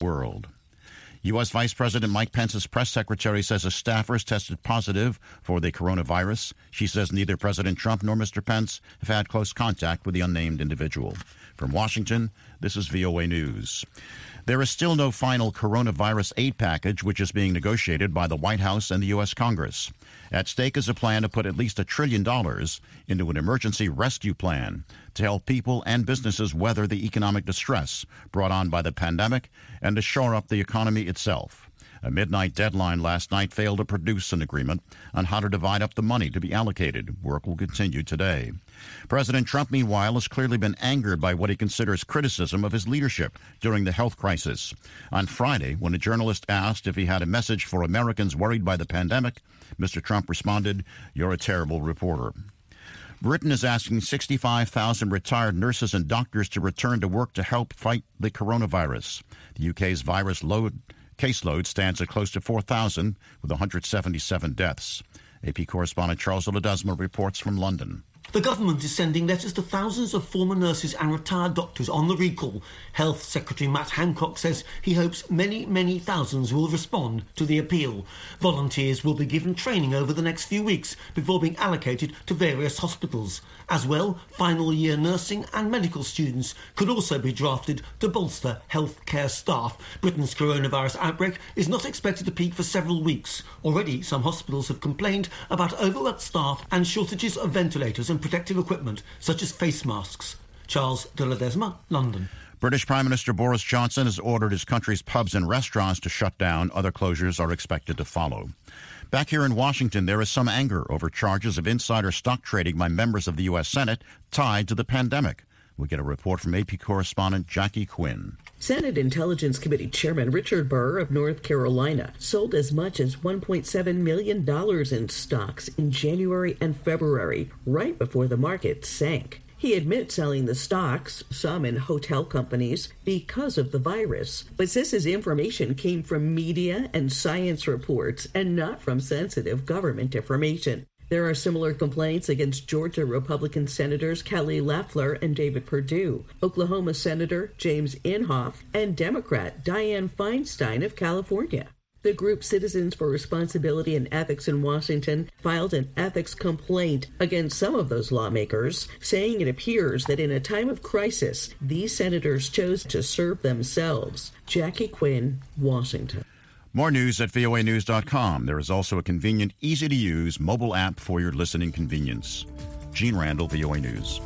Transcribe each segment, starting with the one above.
world. U.S. Vice President Mike Pence's press secretary says a staffer has tested positive for the coronavirus. She says neither President Trump nor Mr. Pence have had close contact with the unnamed individual. From Washington, this is VOA News. There is still no final coronavirus aid package, which is being negotiated by the White House and the U.S. Congress. At stake is a plan to put at least $1 trillion into an emergency rescue plan to help people and businesses weather the economic distress brought on by the pandemic and to shore up the economy itself. A midnight deadline last night failed to produce an agreement on how to divide up the money to be allocated. Work will continue today. President Trump, meanwhile, has clearly been angered by what he considers criticism of his leadership during the health crisis. On Friday, when a journalist asked if he had a message for Americans worried by the pandemic, Mr. Trump responded, "You're a terrible reporter." Britain is asking 65,000 retired nurses and doctors to return to work to help fight the coronavirus. The UK's caseload stands at close to 4,000, with 177 deaths. AP correspondent Charles Ledesma reports from London. The government is sending letters to thousands of former nurses and retired doctors on the recall. Health Secretary Matt Hancock says he hopes many thousands will respond to the appeal. Volunteers will be given training over the next few weeks before being allocated to various hospitals. As well, final year nursing and medical students could also be drafted to bolster healthcare staff. Britain's coronavirus outbreak is not expected to peak for several weeks. Already, some hospitals have complained about overworked staff and shortages of ventilators and protective equipment, such as face masks. Charles de Ledesma, London. British Prime Minister Boris Johnson has ordered his country's pubs and restaurants to shut down. Other closures are expected to follow. Back here in Washington, there is some anger over charges of insider stock trading by members of the U.S. Senate tied to the pandemic. We get a report from AP correspondent Jackie Quinn. Senate Intelligence Committee Chairman Richard Burr of North Carolina sold as much as $1.7 million in stocks in January and February, right before the market sank. He admits selling the stocks, some in hotel companies, because of the virus, but says his information came from media and science reports and not from sensitive government information. There are similar complaints against Georgia Republican Senators Kelly Loeffler and David Perdue, Oklahoma Senator James Inhofe, and Democrat Dianne Feinstein of California. The group Citizens for Responsibility and Ethics in Washington filed an ethics complaint against some of those lawmakers, saying it appears that in a time of crisis, these senators chose to serve themselves. Jackie Quinn, Washington. More news at voanews.com. There is also a convenient, easy-to-use mobile app for your listening convenience. Gene Randall, VOA News.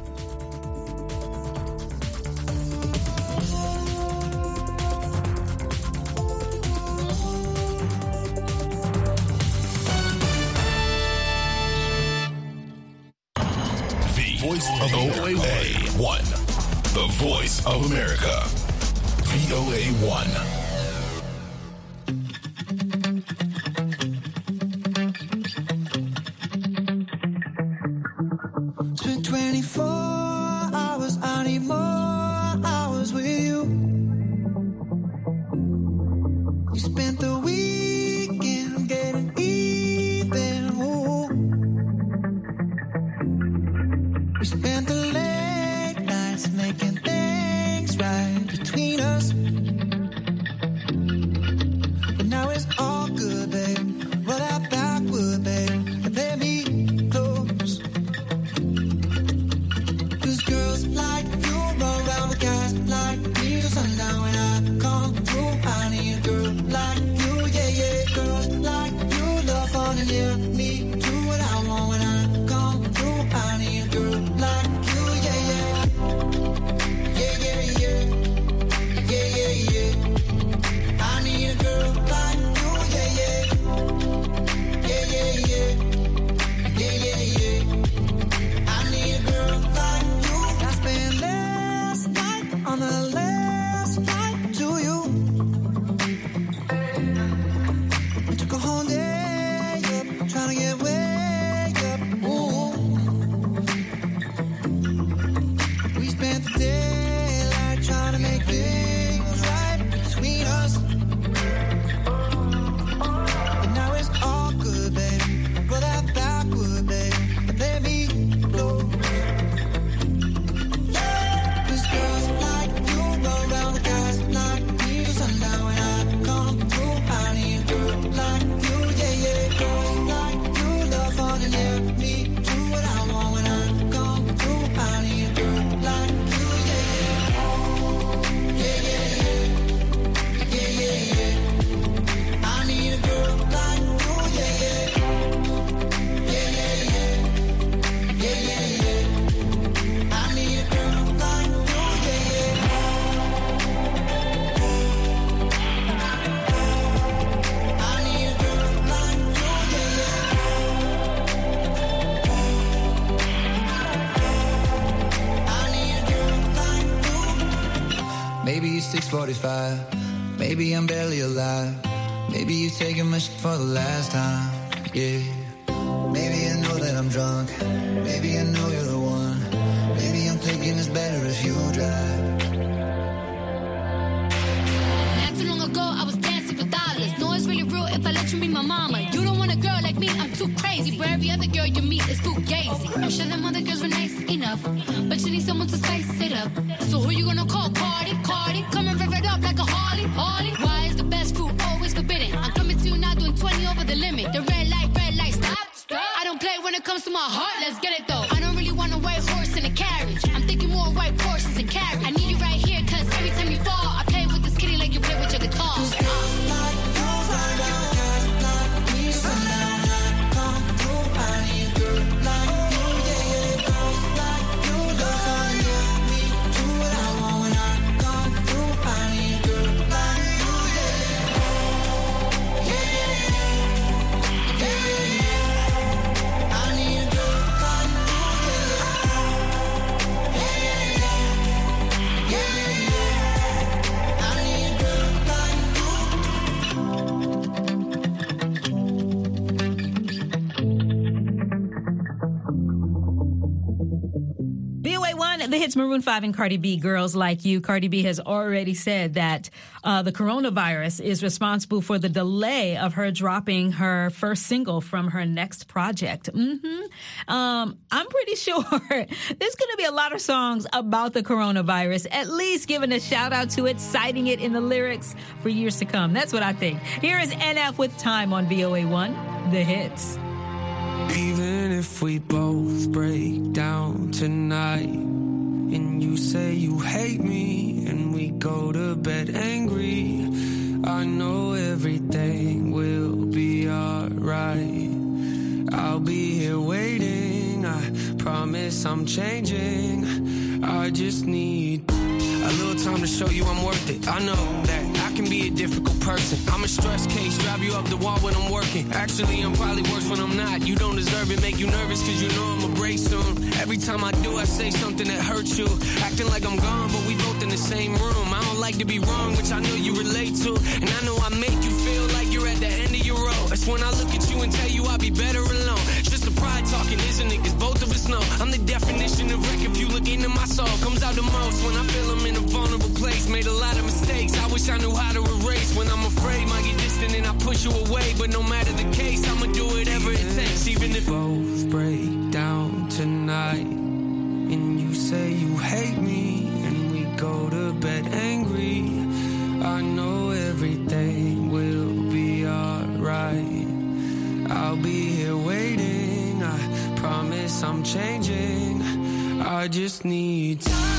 The voice of VOA1. The voice of America. VOA1. Girls like you Maybe it's 6:45. Maybe I'm barely alive. Maybe you're taking my shit for the last time. Yeah. Maybe I know that I'm drunk. Maybe I know you're the one. Maybe I'm thinking it's better if you drive. Not too long ago, I was dancing for dollars. No, it's really real if I let you be my mama. You don't want a girl like me, I'm too crazy. Where every other girl you meet is too gazy. I'm sure them other girls were nice enough, but you need someone to spice it up. So who you gonna call? Cardi? Come and rev it up like a Harley. Why is the best food always forbidden? I'm coming to you now doing 20 over the limit. The red light, stop. I don't play when it comes to my heart, let's get it though. I don't really want a white horse in a carriage. I'm thinking more white horses and carriage. I need you right here, cause every time you fall, I play with this kitty like you play with your guitar. The hits Maroon 5 and Cardi B, Girls Like You. Cardi B has already said that the coronavirus is responsible for the delay of her dropping her first single from her next project. I'm pretty sure there's going to be a lot of songs about the coronavirus, at least giving a shout out to it, citing it in the lyrics for years to come. That's what I think. Here is NF with Time on VOA1, The Hits. Even if we both break down tonight, and you say you hate me, and we go to bed angry, I know everything will be alright. I'll be here waiting, I promise I'm changing. I just need a little time to show you I'm worth it. I know that I can be a difficult person. I'm a stress case, drive you up the wall when I'm working. Actually, I'm probably worse when I'm not. You don't deserve it, make you nervous cause you know I'm a break soon. Every time I do, I say something that hurts you. Acting like I'm gone, but we both in the same room. I don't like to be wrong, which I know you relate to. And I know I make you feel like you're at the end of your road. That's when I look at you and tell you I'll be better alone. It's just a pride talking, isn't it? Cause both of us know I'm the definition of wreck. If you look into my soul, comes out the most when I feel I'm in a vulnerable place. Made a lot of mistakes, I wish I knew how to erase. When I'm afraid, might get distant and I push you away. But no matter the case, I'ma do whatever it takes. Even if both break down tonight, and you say you hate me, and we go to bed angry, I know everything will be alright. I'll be here waiting, I promise I'm changing. I just need time.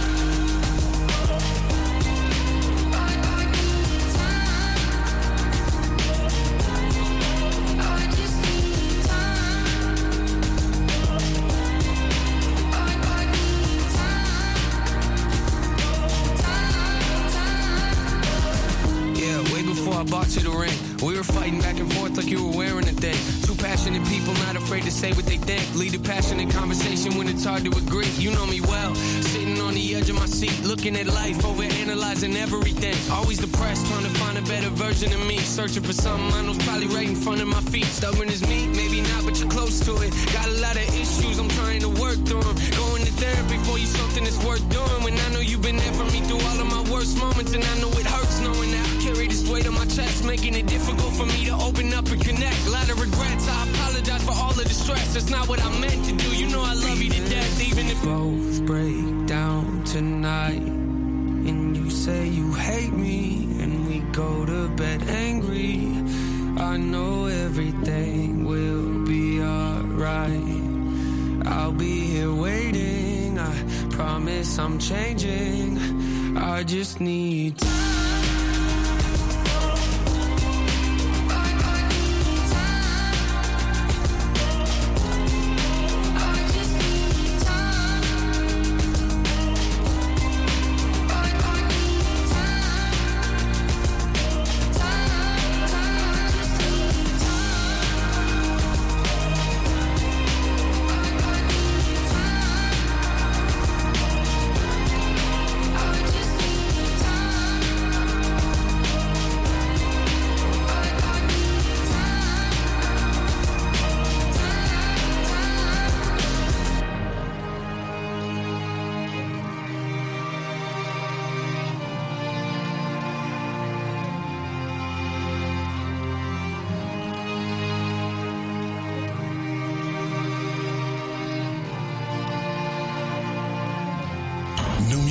I bought you the ring. We were fighting back and forth like you were wearing a thing. Two passionate people not afraid to say what they think. Lead a passionate conversation when it's hard to agree. You know me well, sitting on the edge of my seat, looking at life, over analyzing everything. Always depressed, trying to find a better version of me. Searching for something I know's probably right in front of my feet. Stubborn as me, maybe not, but you're close to it. Got a lot of issues, I'm trying to work through them. Going to therapy for you, something that's worth doing. When I know you've been there for me through all of my worst moments, and I know it hurts knowing that I carry this weight on my chest, making it difficult for me to open up and connect. A lot of regrets, I apologize for all of the stress. That's not what I meant to do. You know I love you to death, even if both break down tonight, and you say you hate me, and we go to bed angry. I know everything will be alright. I'll be here waiting, I promise I'm changing. I just need time.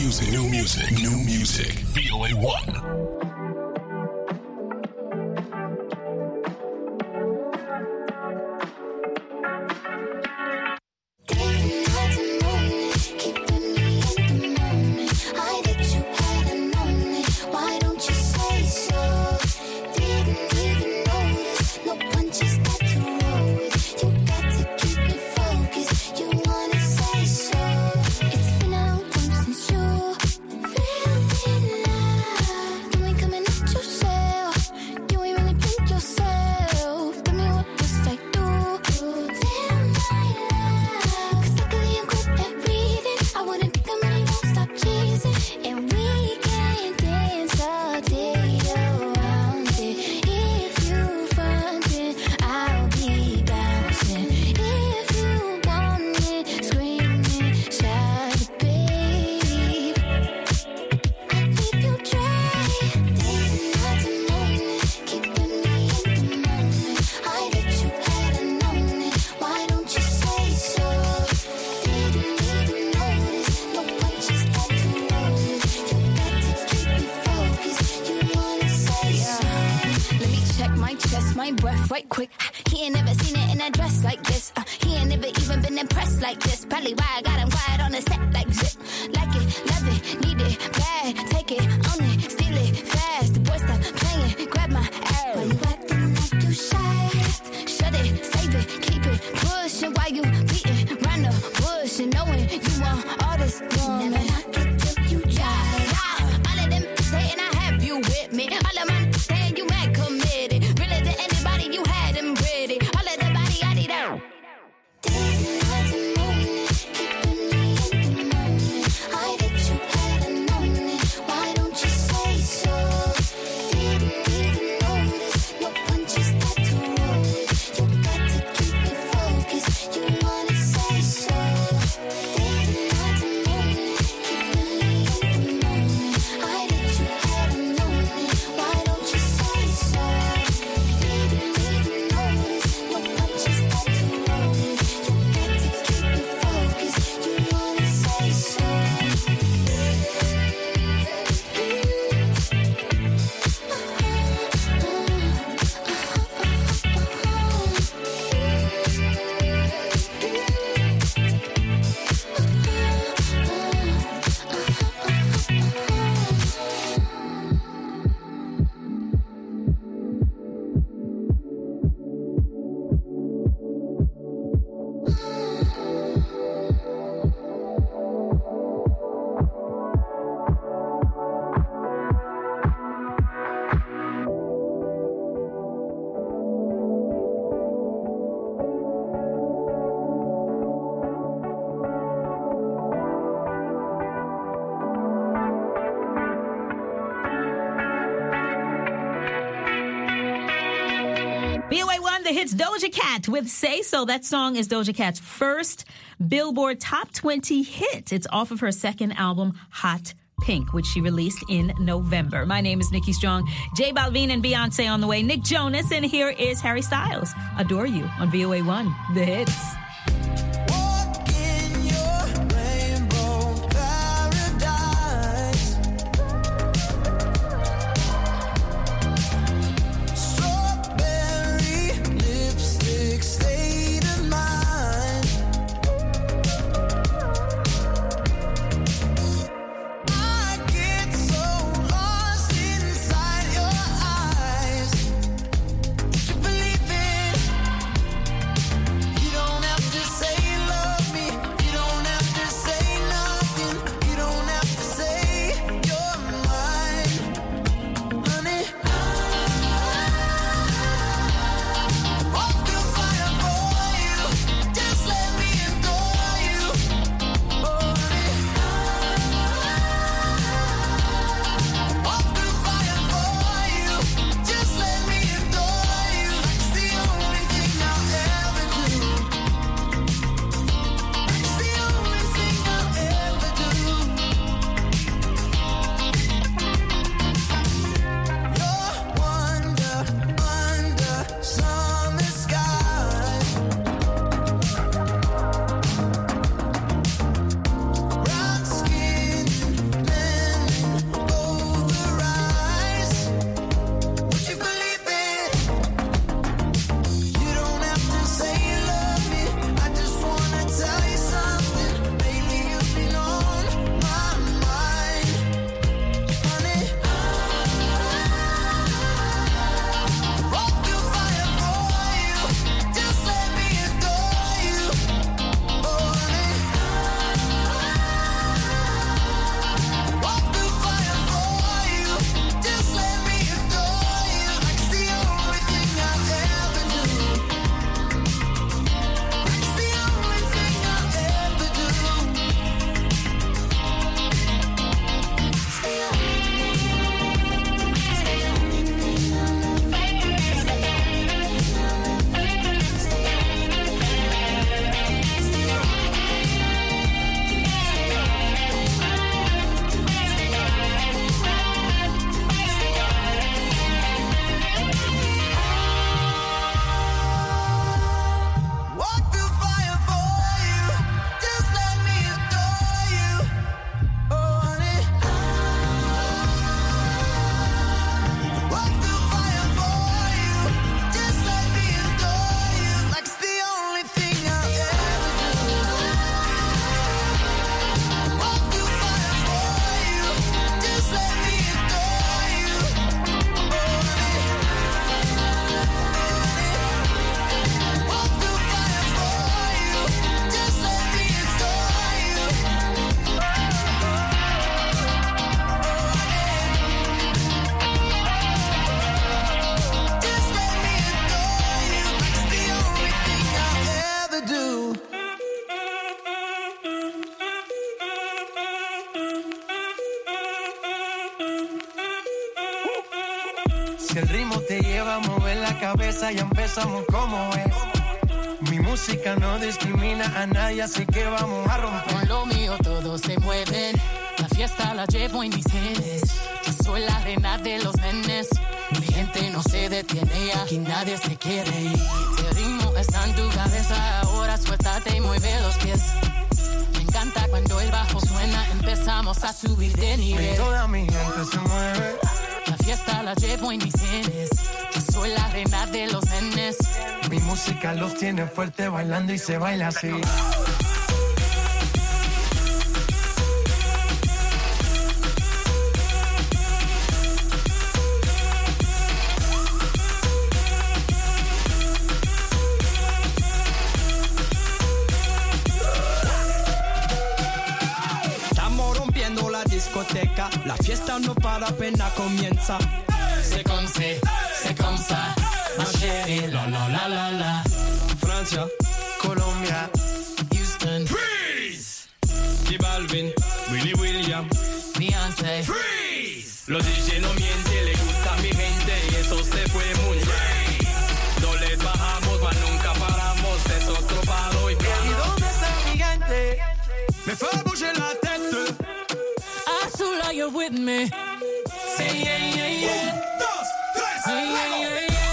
music. New music. New music. VOA1. Right quick, he ain't never seen it in a dress like this. He ain't never even been impressed like this. Probably why I got him quiet on the set like zip. Like it, love it, need it, bad. Take it, own it, steal it, fast. The boy stop playing, grab my ass. Why you acting like you shy? Shut it, save it, keep it pushing while you beating round the bush and knowing you want all this woman. Never knock it till you try. All of them saying I have you with me. All of my saying you mad committed. Really to anybody you had them pretty. All of the body I need out. VOA1, the hits Doja Cat with Say So. That song is Doja Cat's first Billboard Top 20 hit. It's off of her second album, Hot Pink, which she released in November. My name is Nikki Strong. J Balvin and Beyonce on the way. Nick Jonas, and here is Harry Styles. Adore You on VOA1, the hits. Don't have Si el ritmo te lleva a mover la cabeza, ya empezamos como es. Mi música no discrimina a nadie, así que vamos a romper. Con lo mío todos se mueven, la fiesta la llevo en mis genes. Yo soy la reina de los nenes, mi gente no se detiene, aquí nadie se quiere ir. Si el ritmo está en tu cabeza, ahora suéltate y mueve los pies. Me encanta cuando el bajo suena, empezamos a subir de nivel. Y toda mi gente se mueve. La fiesta la llevo en mis genes, yo soy la reina de los nenes. Mi música los tiene fuerte bailando y se baila así. La fiesta no para, apenas comienza. C'est comme ça, ma chérie, la la la la la. Francia, Colombia, Houston, freeze. J Balvin, Willy William, Beyoncé, freeze. Los DJ no mienten, le gusta a mi gente y eso se fue muy bien. No les bajamos, mas nunca paramos, es otro palo y plano. ¿Y dónde está mi gente? Me fue bouger la tête. Azula, you're with me. Say yeah, yeah, yeah. 1, 2, 3, yeah, yeah, yeah, yeah.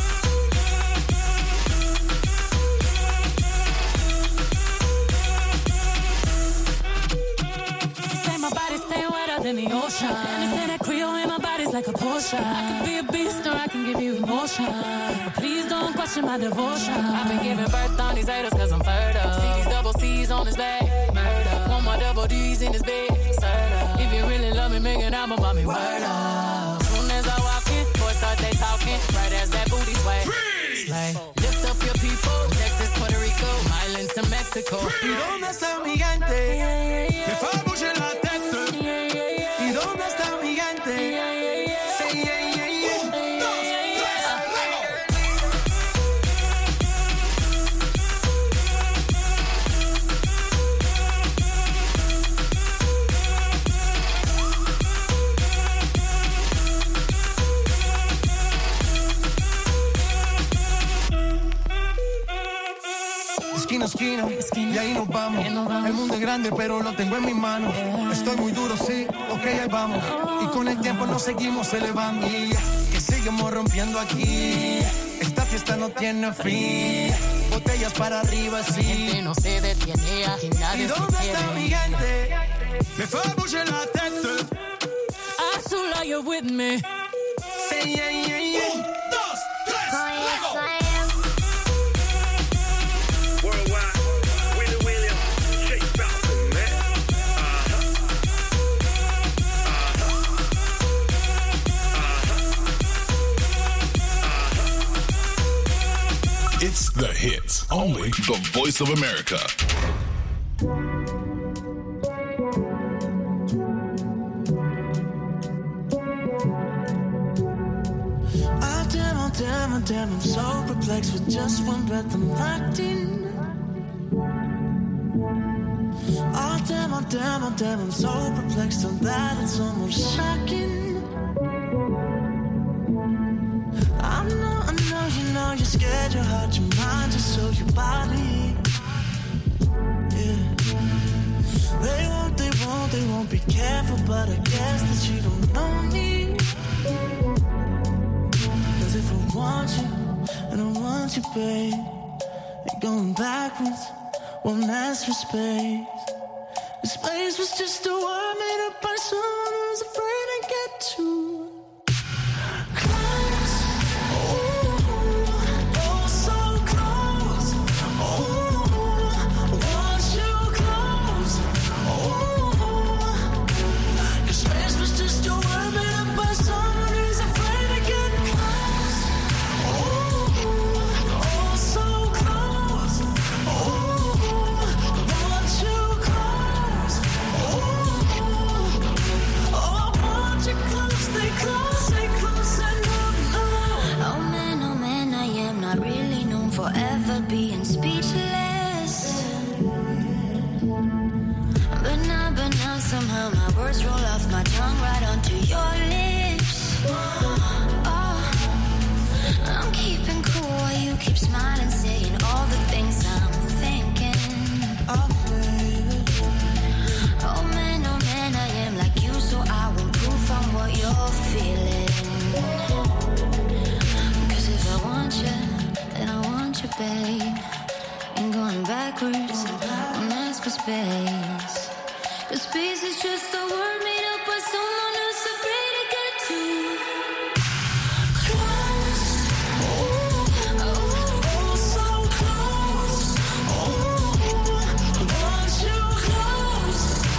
Say my body stay wetter than the ocean. And say that Creole in my body's like a potion. I could be a beast or I can give you emotion. But please don't question my devotion. I've been giving birth on these haters cause I'm fertile. See these double C's on his back. Murder. Want my double D's in his bed. If you really love me, make an album about me. Word up. Soon as I walk in, boys start they talking. Right as that booty sway. Like, lift up your people. Texas, Puerto Rico, islands to Mexico. ¿Y dónde está mi gente? Me fue a bouger la tête. ¿Y dónde está mi gente? Say yeah, yeah, yeah. 1, 2, 3, esquina, y ahí nos vamos. El mundo es grande, pero lo tengo en mis manos. Estoy muy duro, sí, ok, ahí vamos. Y con el tiempo nos seguimos elevando. Que seguimos rompiendo aquí. Esta fiesta no tiene fin. Botellas para arriba, sí. Gente no se detiene, aquí nadie ¿Y dónde se está quiere. mi gente? Me fue a bouger la tête. Azula, you're with me. Say yeah, yeah, yeah. 1, 2, 3, luego. It's the hits. Only the Voice of America. Oh damn, I'm so perplexed. With just one breath I'm locked in. Oh damn, I'm so perplexed. On that it's almost shocking. I know you're scared, your heart, your mind, just so your body. Yeah. They won't be careful, but I guess that you don't know me. Cause if I want you, and I want you, babe, and going backwards won't ask for space. The space was just a word made up by someone who's afraid to get too backwards. Don't ask for space. 'Cause space is just a word made up by someone who's afraid to get too close. Oh, so close. Want you close.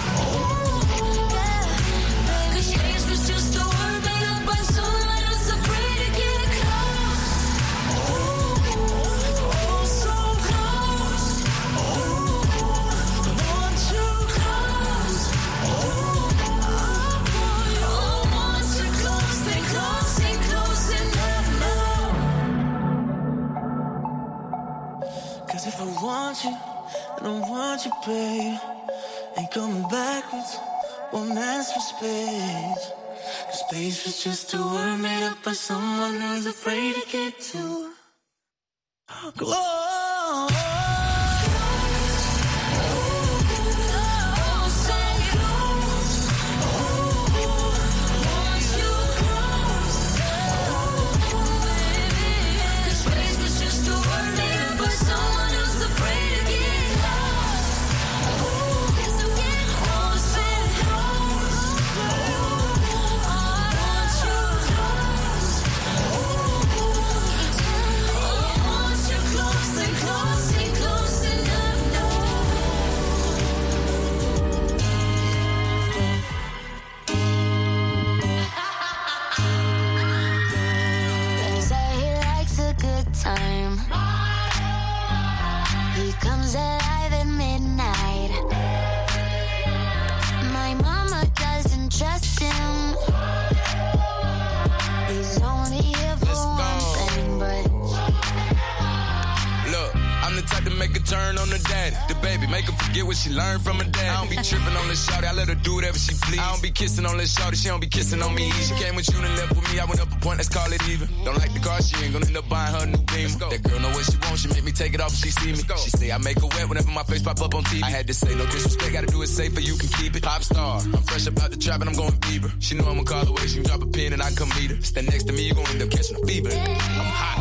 Yeah. 'Cause space was just a word made up by someone who's afraid to get close. Oh, so close. Want you close. Want you close, stay close, stay close enough now. 'Cause if I want you, I don't want you, babe. Ain't coming backwards, won't ask for space. 'Cause space was just a word made up by someone who's afraid to get too close. Time. He comes alive at midnight. My mama doesn't trust him. He's only here for one thing, but look, I'm the type to make a turn on the daddy. The baby, make her forget what she learned from her dad. I don't be tripping on this shawty, I let her do whatever she please. I don't be kissing on this shawty, she don't be kissing on me. She came with you and left with me, I went up a point, let's call it even. Don't like the car, she ain't gonna end up buying her a new Beamer. That girl know what she wants, she make me take it off if she see me. She say I make her wet whenever my face pop up on TV. I had to say no disrespect, gotta do it safer, you can keep it. Pop star, I'm fresh up out the trap and I'm going Bieber. She know I'ma call away, she can drop a pin and I come meet her. Stand next to me, you gon' end up catching a fever. I'm hot.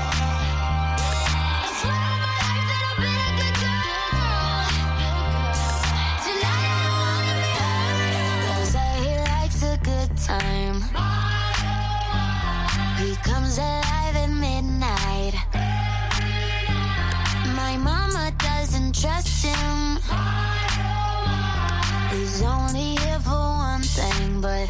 Time. He comes alive at midnight. My mama doesn't trust him. He's only here for one thing, but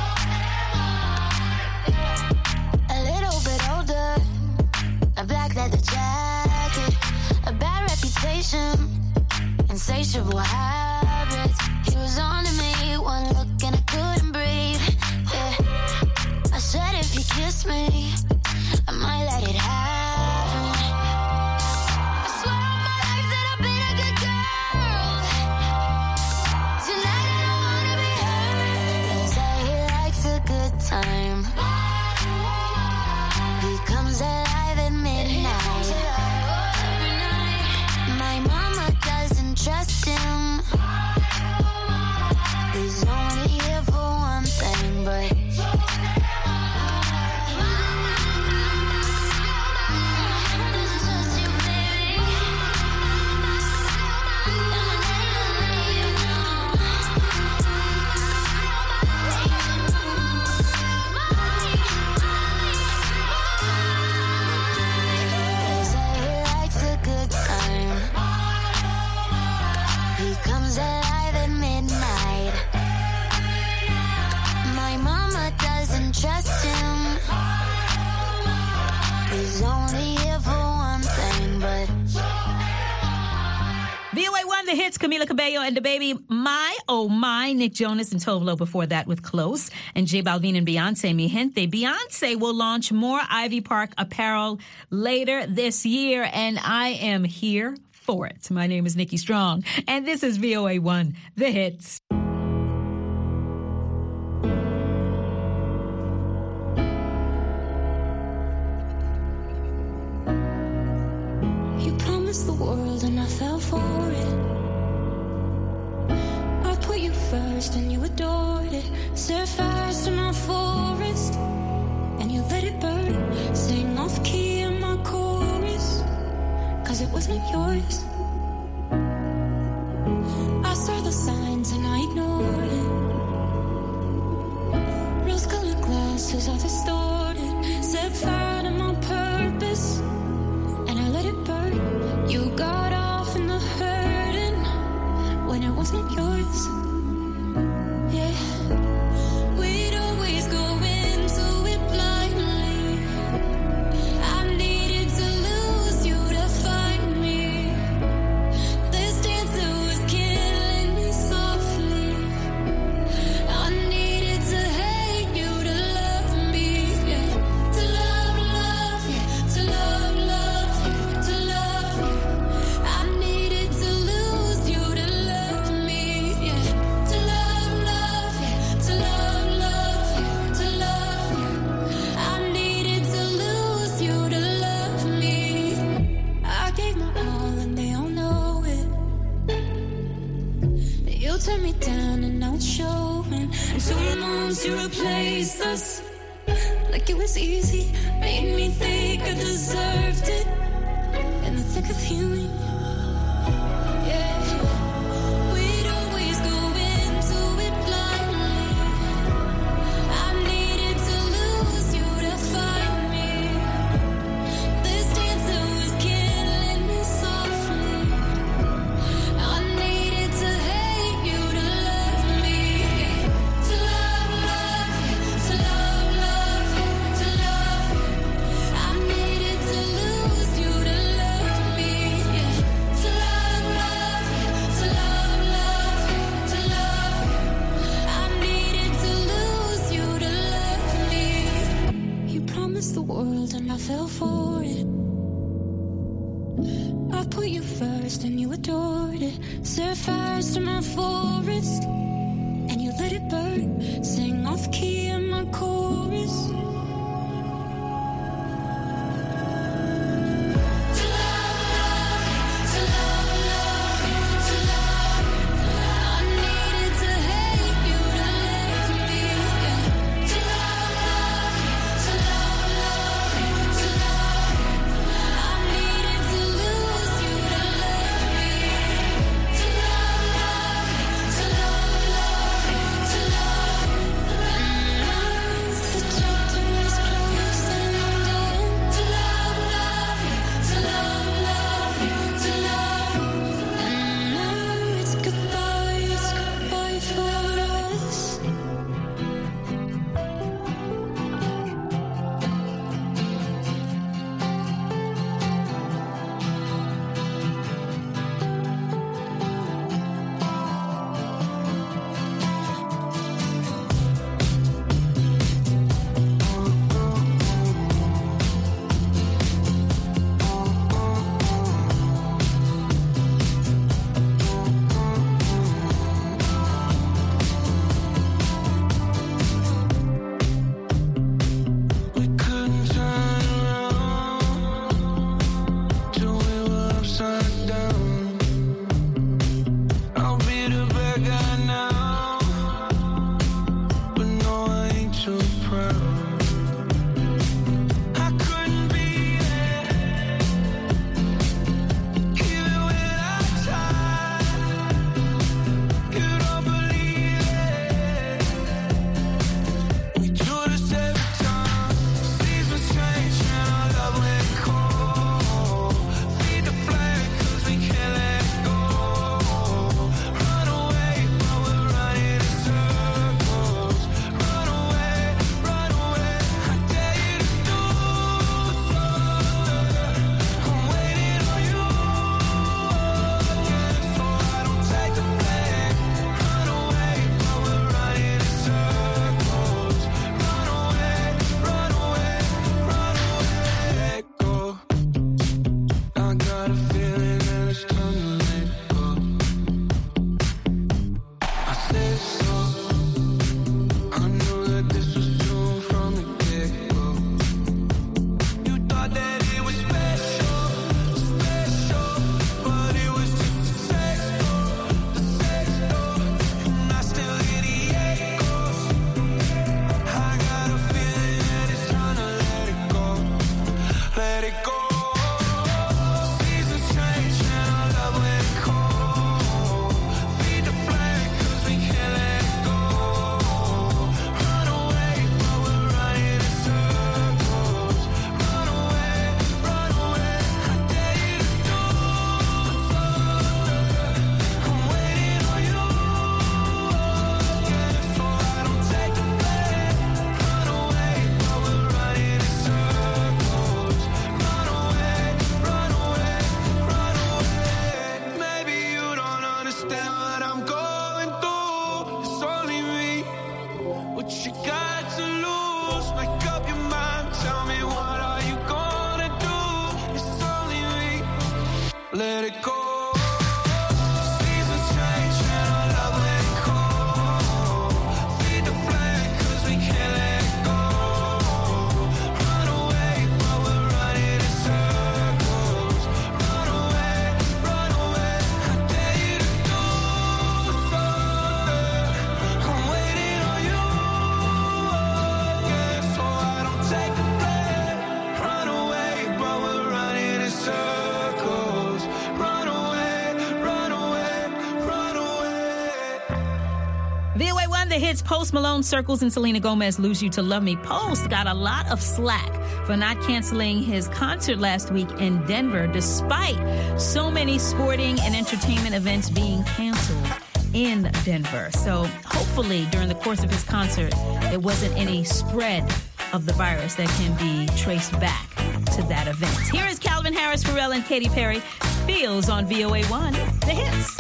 a little bit older, a black leather jacket, a bad reputation, insatiable habits. He was on to me, one look and I couldn't breathe. I said if he kissed me, I might let it happen. I swear on my life that I've been a good girl. Tonight I don't wanna be hurt. They say he likes a good time. He comes alive at midnight. My mama doesn't trust him. He's only here for one thing, but comes alive at midnight. My mama doesn't trust him. He's only here for one thing, but VOA1, the hits, Camila Cabello and DaBaby, My Oh My, Nick Jonas and Tove Lo before that with Close, and J Balvin and Beyonce, Mi Gente. Beyonce will launch more Ivy Park apparel later this year, and I am here for it. My name is Nikki Strong, and this is VOA1, the hits. You promised the world and I fell for it. I put you first and you adored it. Set fires to my forest and you let it burn. Sing off key in my chorus, 'cause it was not yours. senses are distorted. Set fire to my purpose, and I let it burn. You got off in the hurting when it wasn't yours. Yeah. We'd always go into it blindly. I needed to lose you to find me. This dancer was killing me softly. I needed to hate you to love me, yeah. To love you, to love you, to love you. I needed to lose you to love me, yeah. To love you, to love you, to love you. I needed to lose you to love me. I gave my all and they all know it. You turned me down and now it's showing. And 2 months you replaced us like it was easy. Made me think I deserved it. In the thick of healing, yeah. We'd always go into it blindly. I needed to lose you to find me. This dancer was killing me softly. I needed to hate you to love me. To love you, to love you, to love you. I needed to lose you to love me. To love you, to love you, to love you. I needed to lose you to love me. You promised the world and I fell for it. I put you first and you adored it. Set fires to my forest and you let it burn. Sang off key in my chorus. To love you, to love you. I needed to hate you to love me, yeah. To love you, to love you, to love you. I needed to lose you to love me. To love you, to love got to lose? Make up your mind, tell me what are you gonna do? It's only me, let it go. Seasons change and our love let it go. Feed the flame cause we can't let it go. Run away while we're running in circles. Run away, I dare you to do something. I'm waiting on you again, so I don't take the blame. Run away while we're running in circles. Run away, run away, run away. VOA1, the hits Post Malone, Circles, and Selena Gomez, Lose You to Love Me. Post got a lot of slack for not canceling his concert last week in Denver, despite so many sporting and entertainment events being canceled in Denver. So hopefully during the course of his concert, there wasn't any spread of the virus that can be traced back to that event. Here is Calvin Harris, Pharrell, and Katy Perry, Feels on VOA1, the hits.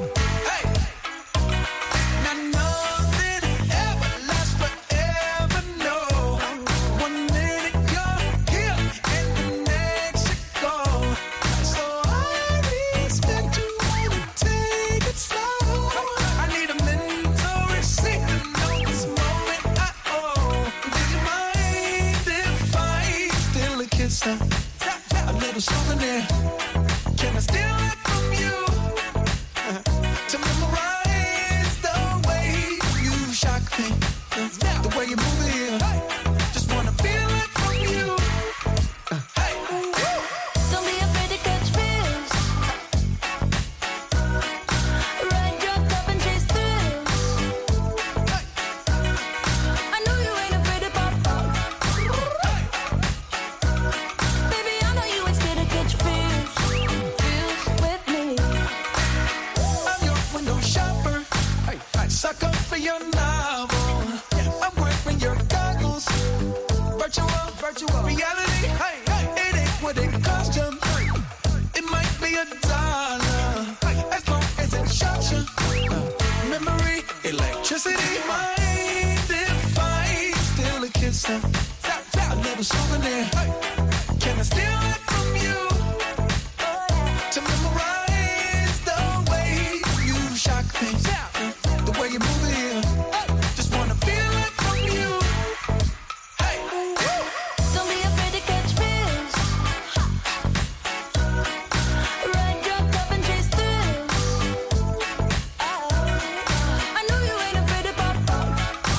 Now nothing ever lasts forever, no. 1 minute you're here and the next you go. So I respect you, wanna take it slow. I need a mental receipt to know this moment I owe. Do you mind if I steal a kiss? A little souvenir. Can I steal it from you? To memorize the way you shock me, the way you move it here. Just wanna feel it from you. Don't be afraid to catch feels. Ride your cup and chase thrills. I know you ain't afraid to pop up. Baby, I know you ain't scared to catch feels. Feels with me. I'm your window shopper. Suck up for your novel. I'm wearing your goggles. Virtual reality. It ain't what it cost you. It might be $1 as long as it shocks you. Memory, electricity. Mind if I steal a kiss? A little souvenir. Can I steal it from you? To memorize the way you shock me, the way you move it here. Just wanna feel it from you. Don't be afraid to catch feels. Ride your cup and chase thrills. I know you ain't afraid to pop up.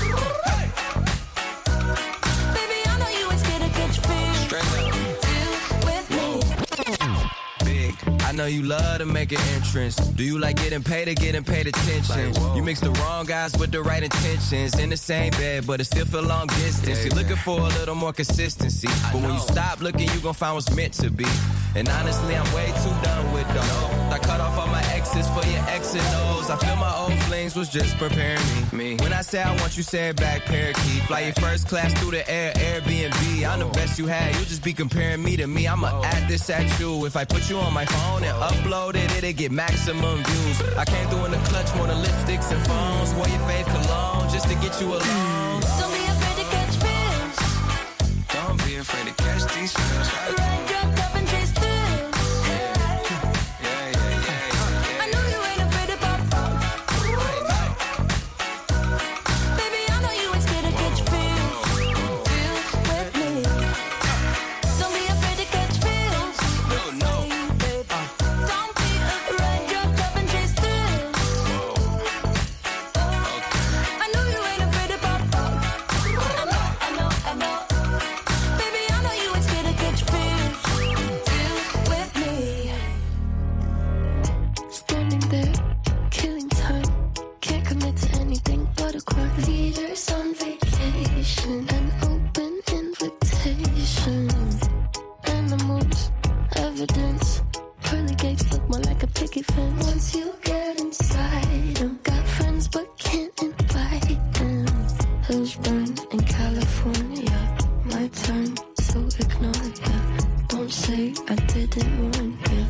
Baby, I know you ain't scared to catch feels. Feels with me. Big. I know you love to make an entrance. Do you like getting paid or getting paid attention? You mix the wrong guys with the right intentions. In the same bed, but it still feel long distance. You're looking for a little more consistency. But when you stop looking, you gon' find what's meant to be. And honestly, I'm way too done with those. I cut off all my exes for your X and O's. I feel my old flings was just preparing me. When I say I want you, say it back, parakeet. Fly your first class through the air, Airbnb. I'm the best you had, you just be comparing me to me. I'ma add this at you. If I put you on my phone and upload it, it'll get maximum views. I came through in the clutch, more than lipsticks and phones. Wore your fave cologne just to get you alone. Don't be afraid to catch feels. Don't be afraid to catch these feels. Ride your cup and chase thrills. I know you ain't afraid to pop up. Baby, I know you ain't scared to catch feels. Feels with me. Don't be afraid to catch feels. No. Don't be ride your cup and chase thrills. I know you ain't afraid to pop up. I know. Baby, I know you ain't scared to catch feels. Feels with me. Standing there, killing time. Can't commit to anything but a quick leaders on vacation. An open invitation. Animals, evidence. Pearly gates look more like a picket fence. Once you get inside them, got friends but can't invite them. Hills burn in California. My turn to ignore ya. Don't say I didn't warn ya.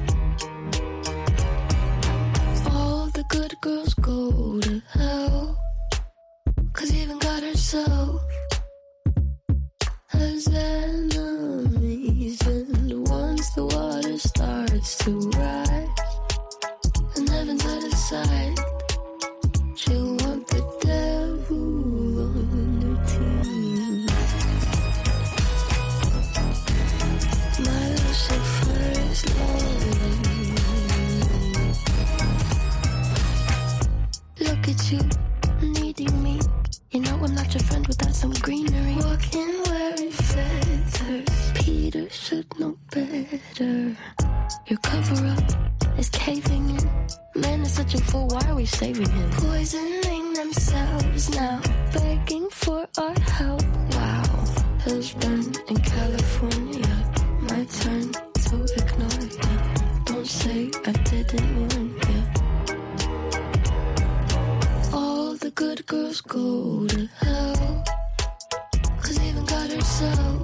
All the good girls go to hell. 'cause even God herself has enemies. And once the water starts to rise and heaven's out of sight, she'll want the devil on her team. My Lucifer is lonely. Look at you, needing me. You know I'm not your friend without some greenery. Walking wearing feathers, Peter should know better. Your cover-up is caving in. Man is such a fool, why are we saving him? Poisoning themselves now, begging for our help. Wow, husband in California, my turn to ignore ya. Don't say I didn't warn ya. All the good girls go to hell, 'cause even God herself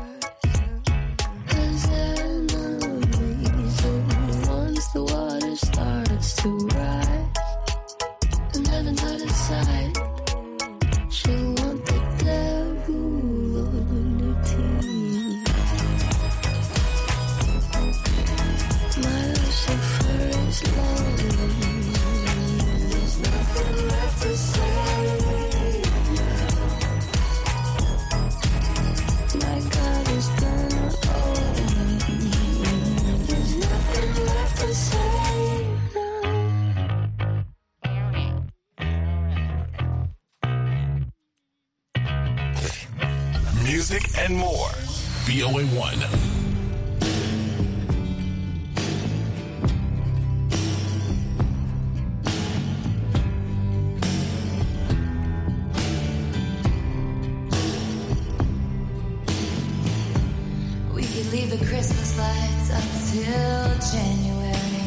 has enemies. And once the water starts to rise and heaven's out of sight, she'll want the devil on her team. My Lucifer is lonely. There's nothing left to say now. My God is gonna own me. There's nothing left to say now. Music and more. VOA1. We could leave the Christmas lights up till January.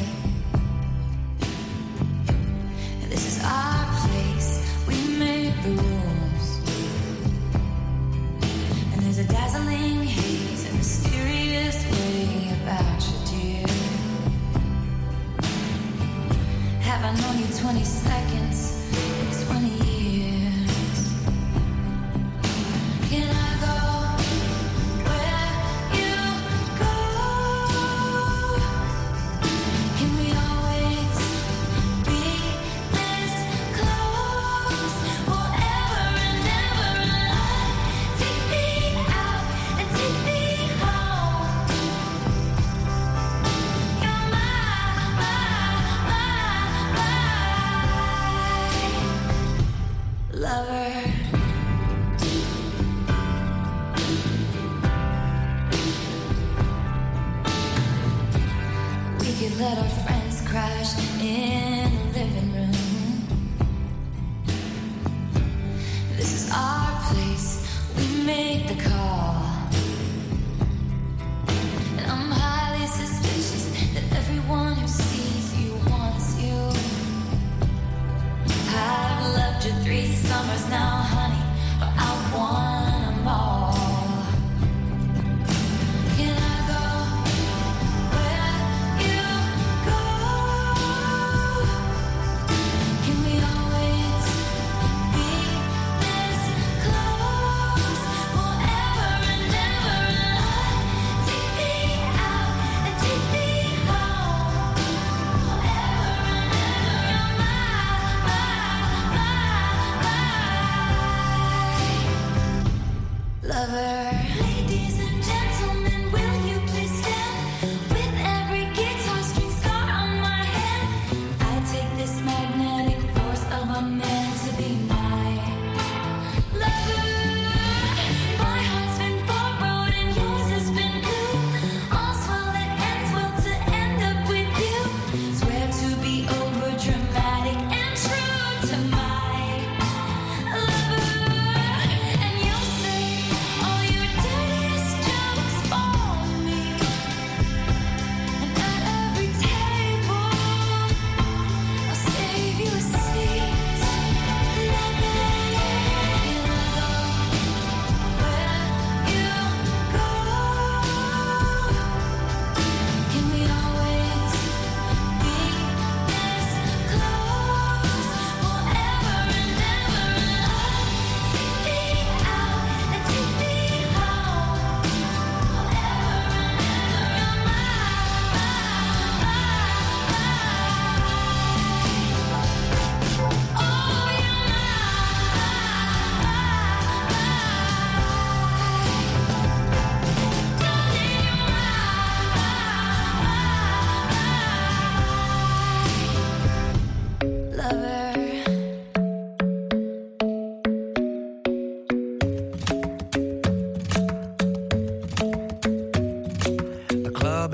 And this is our place. We made the rules. And there's a dazzling haze, a mysterious way about you, dear. Have I known you 20 seconds in 20 years? Can I go where you go? Can we always be this close? Forever and ever and on. Take me out and take me home. You're my lover. We could let our friends crash in the living room. This is our place. We make the call. And I'm highly suspicious that everyone who sees you wants you. I've loved you 3 summers now, honey, but I want them all. Can I go where you go? Can we always be this close? Forever and ever and on. Take me out and take me home. Forever and ever, you're my lover. Ladies and gentlemen, will you please stand? With every guitar string scar on my hand, I take this magnetic force of a man to be my lover. My heart's been borrowed and yours has been blue. All's well that ends well to end up with you. Swear to be over dramatic and true to my lover. And you'll say all your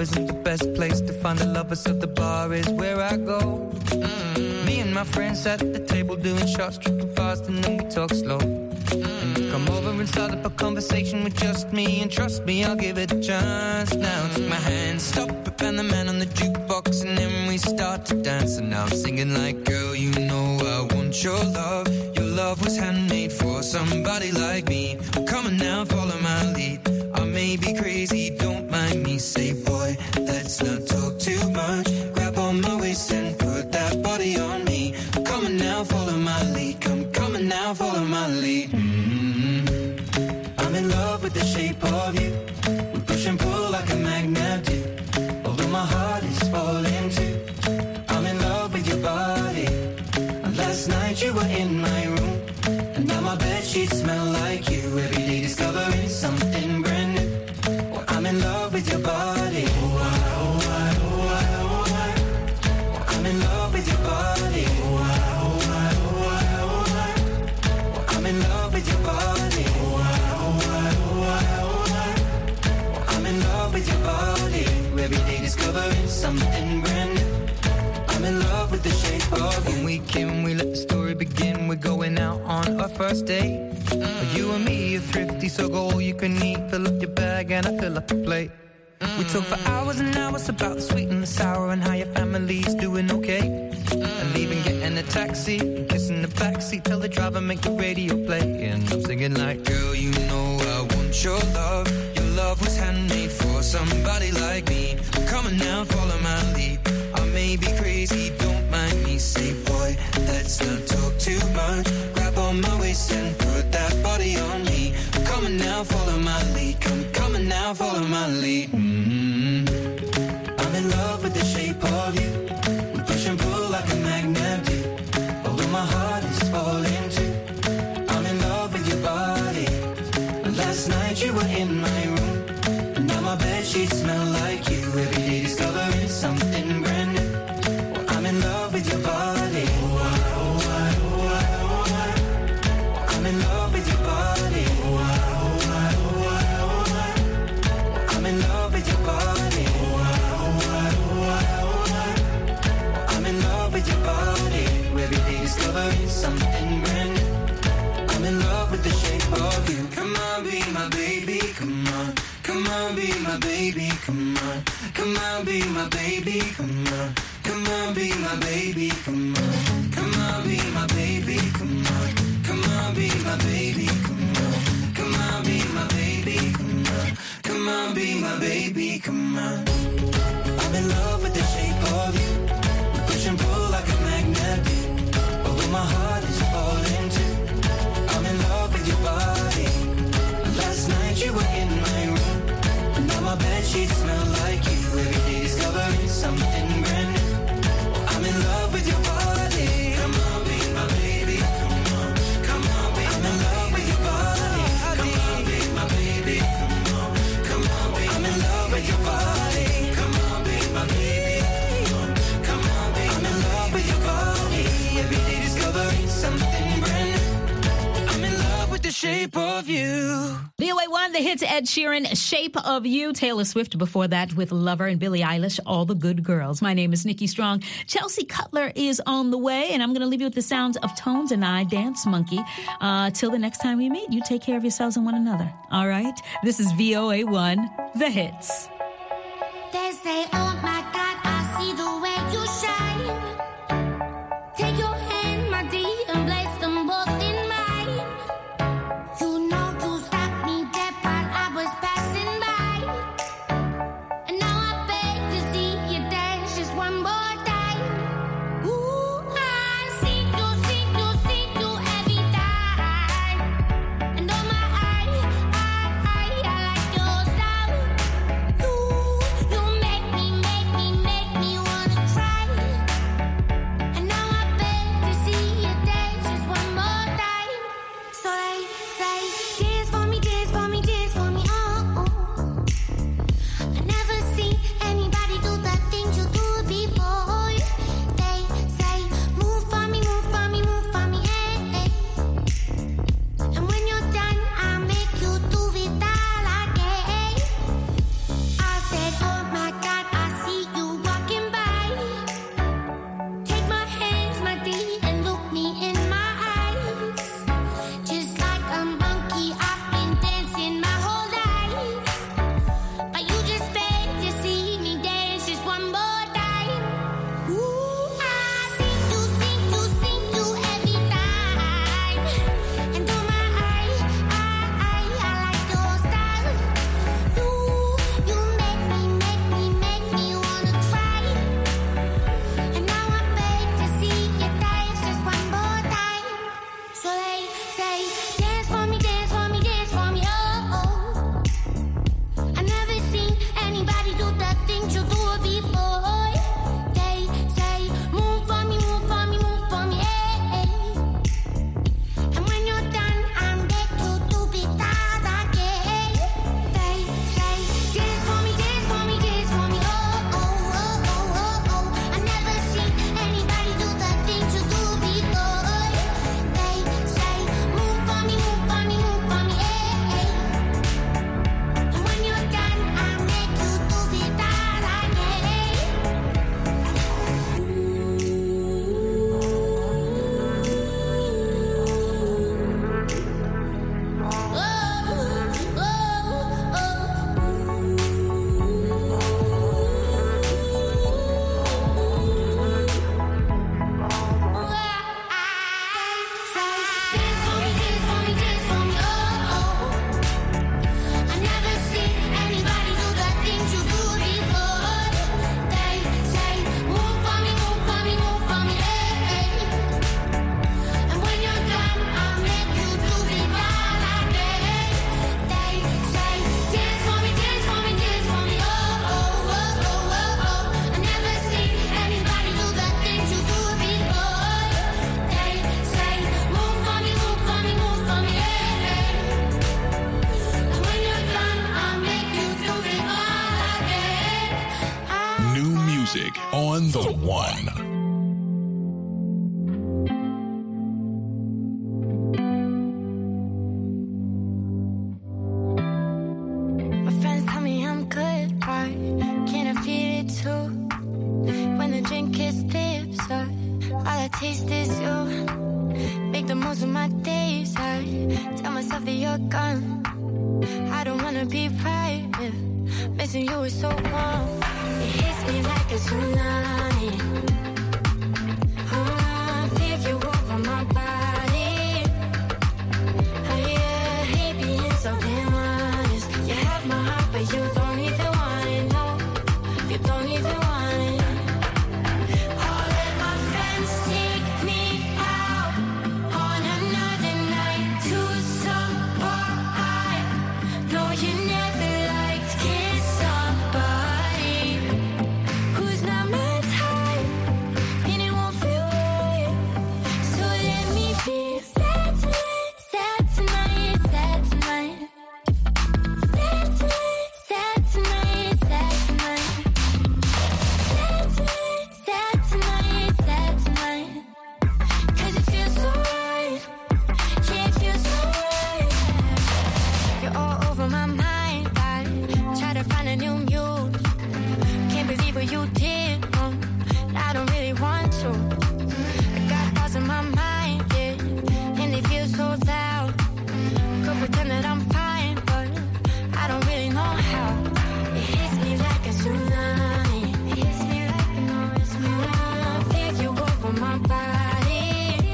isn't the best place to find a lover, so the bar is where I go. Me and my friends at the table doing shots, tripping fast, and then we talk slow. And you come over and start up a conversation with just me, and trust me, I'll give it a chance. Now take my hand, stop it, and the man on the jukebox, and then we start to dance. And now I'm singing like, girl, you know I want your love. Your love was handmade for somebody like me. Come on now, follow my lead. I may be crazy, don't mind me. Say, boy, let's not talk too much. Grab on my waist and put that body on me. Come on now, follow my lead. Come on now, follow my lead. I'm in love with the shape of you. We push and pull like a magnet do. Although my heart is falling too. I'm in love with your body. Last night you were in my room, and now my bedsheets smell like you. Every day discovering something brand new. Well, I'm in love with your body. I'm in love with your body. I'm in love with your body. I'm in love with your body. Every day discovering something brand new. I'm in love with the shape of you. When we came, we let the story begin. We're going out on our first date. You and me are thrifty, so go all you can eat. Fill up your bag and I fill up the plate. We talk for hours and hours about the sweet and the sour and how your family's doing okay. And leaving, getting a taxi, and kissing the backseat, tell the driver make the radio play. And I'm singing like, girl, you know I want your love. Your love was handmade for somebody like me. Come on now, follow my lead. I may be crazy, don't mind me. Say, boy, let's not talk too much. Grab on my waist and put that body on me. Come on now, follow my lead. Come on now, follow my lead. I'm in love with the shape of you. We push and pull like a magnet do. Although my heart is falling too. I'm in love with your body. Last night you were in my room, and now my bedsheets smell like you. Every day discovering something brand new. Well, I'm in love with your body. I'm in love with your body. I'm in love with your body. I'm in love with your body. Every day discovering something brand new. I'm in love with the shape of you. Come on, be my baby, come on. Come on, be my baby, come on. Come on, be my baby, come on. Come on, be my baby, come on. Come on, be my baby, come on. Come on, be my baby, come on. Come on, be my baby, come on. Come on, be my baby, come on. I'm in love with the shape of you. We push and pull like a magnet do. Although my heart is falling too. I'm in love with your body. Last night you were in my room, and now my bedsheets smell like you. Every day discovering something brand new. I'm in love with your body. Come on, be my baby. Come on, come on, be I'm in love with your body. Come on, be my baby. Come on, come on, be I'm in love with your body. Come on, be my baby. Come on, come on, be I'm in love with your body. Every day discovering something brand new. I'm in love with the shape of you. VOA1, the hits Ed Sheeran, Shape of You. Taylor Swift before that with Lover, and Billie Eilish, All the Good Girls. My name is Nikki Strong. Chelsea Cutler is on the way, and I'm going to leave you with the sounds of Tones and I, Dance Monkey. Till the next time we meet, you take care of yourselves and one another. All right? This is VOA1, the hits. They say, oh my God, I see the way you shine. Take your hand, my dear, and place them both in mine. You know you stopped me dead while I was passing by. And now I beg to see you dance just one more time. Ooh, I see you every time. And oh my, I like your style. You The One. My friends tell me I'm good, right? Can I feel it too? When the drink is dips, all I taste is you. Make the most of my days, I tell myself that you're gone. I don't wanna be private. Missing you is so wrong. It hits me like a tsunami. Feel you over my body. Yeah, hate being so damn honest. You have my heart, but you don't even want it. No, you don't even want it. I'll let my friends take me out on another night to some bar. I know you never liked kiss somebody who's not my type, and it won't feel right. So let me be sad tonight, sad tonight, sad tonight. Sad tonight, sad tonight, sad tonight. Sad tonight, sad tonight, sad tonight. 'Cause it feels so right. Yeah, it feels so right. You're all over my mind. I try to find a new muse. Can't believe what you did. I don't really want to. I got thoughts in my mind, yeah, and they feel so loud. Could pretend that I'm fine, but I don't really know how. It hits me like a tsunami. It hits me like an I feel you over my body.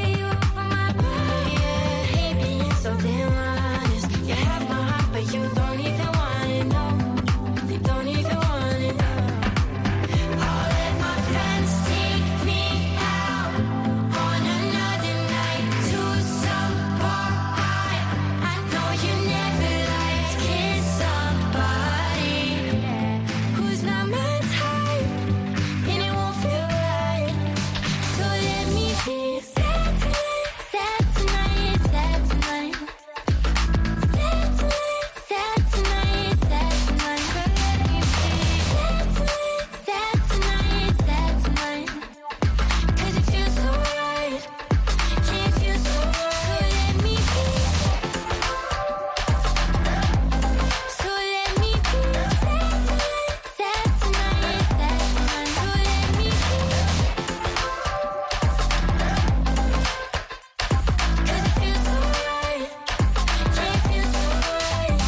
Yeah, hate being so damn honest. You have my heart, but you don't even want it. No, you don't even want it. I'll let my friends take me out on another night to some bar. I know you never liked kiss somebody who's not my type, and it won't feel right. So let me be sad tonight, sad tonight, sad tonight. Sad tonight, sad tonight, sad tonight. Sad tonight, sad tonight. 'Cause it feels so right. Yeah, it feels so right. So let me be. So let me be sad tonight, sad tonight, sad tonight. So let me be. 'Cause it feels so right. Yeah, it feels so right.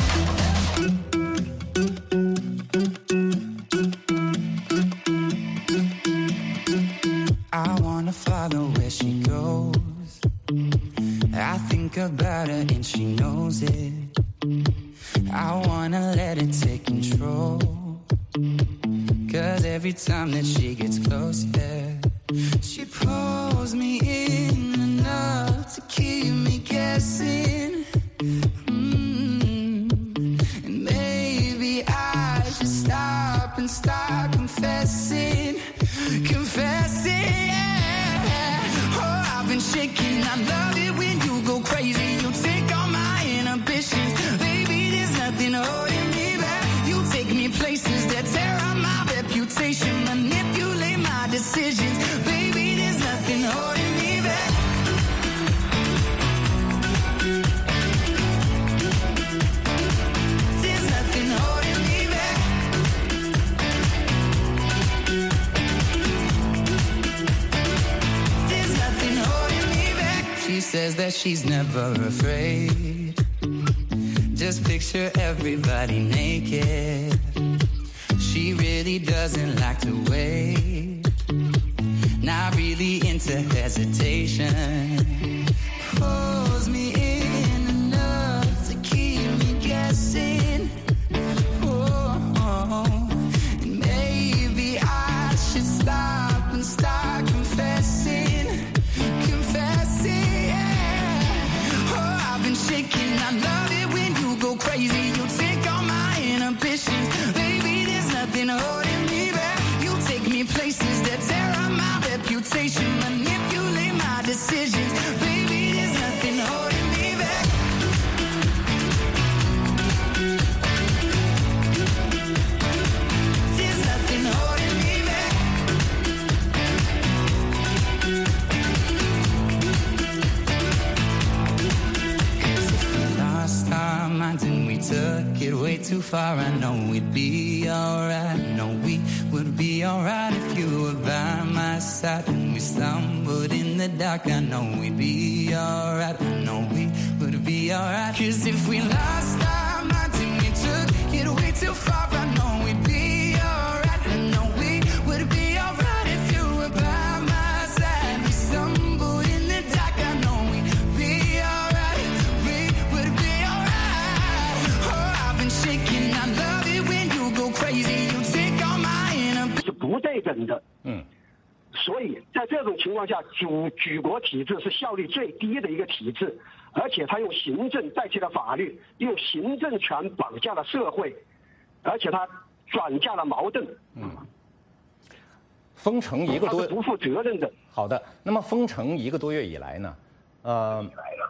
I wanna follow where she goes. I think about her and she knows it. I wanna let it take control. 'Cause every time that she gets close, yeah, she pulls me in enough to keep me guessing. And maybe I should stop and start confessing. Confessing, yeah. Oh, I've been shaking. I love it when you go crazy. You take all my inhibitions. Baby, there's nothing holding me back. You take me places that tear up my reputation. Manipulate my decisions. Baby, there's nothing holding me back. There's nothing holding me back. There's nothing holding me back. She says that she's never afraid. Just picture everybody naked. She really doesn't like to wait. Not really into hesitation. Pulls me in enough to keep me guessing. Oh, and maybe I should stop and start confessing. Confessing, yeah. Oh, I've been shaking. I love it when you go crazy. You take all my inhibitions. Baby, there's nothing holding me back. You take me places that tear up my reputation. Manipulate my decisions. Baby, there's nothing holding me minds and we took it way too far. I know we'd be alright. No, we would be alright if you were by my side. And we stumbled in the dark. I know we'd be alright. I know we would be alright. 'Cause if we lost our minds and we took it way too far, I know we'd be alright. I know we would be alright if you were by my side. We stumbled in the dark. I know we'd be alright. We would be alright. Oh, I've been shaking. I love it when you go crazy. You take all my inner. 是不对等的。所以在这种情况下，举国体制是效率最低的一个体制，而且他用行政代替了法律，用行政权绑架了社会，而且他转嫁了矛盾。 封城一个多， 不负责任的。 好的，那么封城1个多月以来呢，